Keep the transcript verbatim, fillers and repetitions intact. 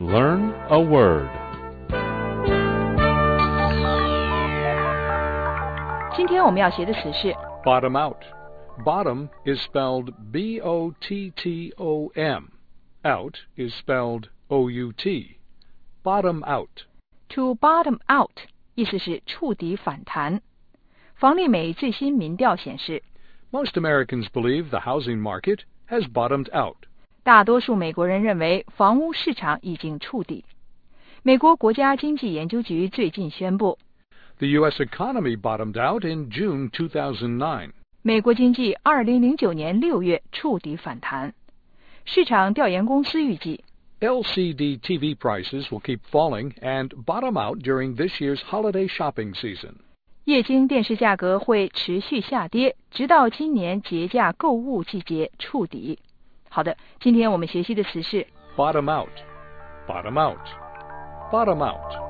Learn a word. 今天我们要学的词是 Bottom out. Bottom is spelled B O T T O M. Out is spelled O U T. Bottom out. to bottom out， 意思是触底反弹。房利美最新民调显示 Most Americans believe the housing market has bottomed out. 大多数美国人认为房屋市场已经触底。美国国家经济研究局最近宣布 The U S economy bottomed out in June two thousand nine. 美国经济二零零九年六月触底反弹。市场调研公司预计 L C D T V prices will keep falling and bottom out during this year's holiday shopping season. 液晶电视价格会持续下跌，直到今年节假购物季节触底。好的，今天我们学习的词是 Bottom out. Bottom out. Bottom out.